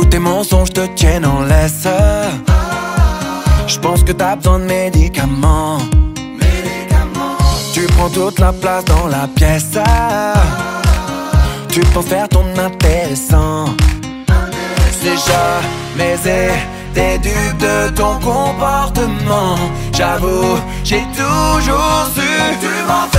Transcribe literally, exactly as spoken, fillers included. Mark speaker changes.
Speaker 1: tes mensonges te tiennent en laisse. J'pense que t'as besoin de médicaments. Tu prends toute la place dans la pièce. Tu penses faire ton intéressant. C'est jamais été dupe de ton comportement. J'avoue, j'ai toujours su. Tu mens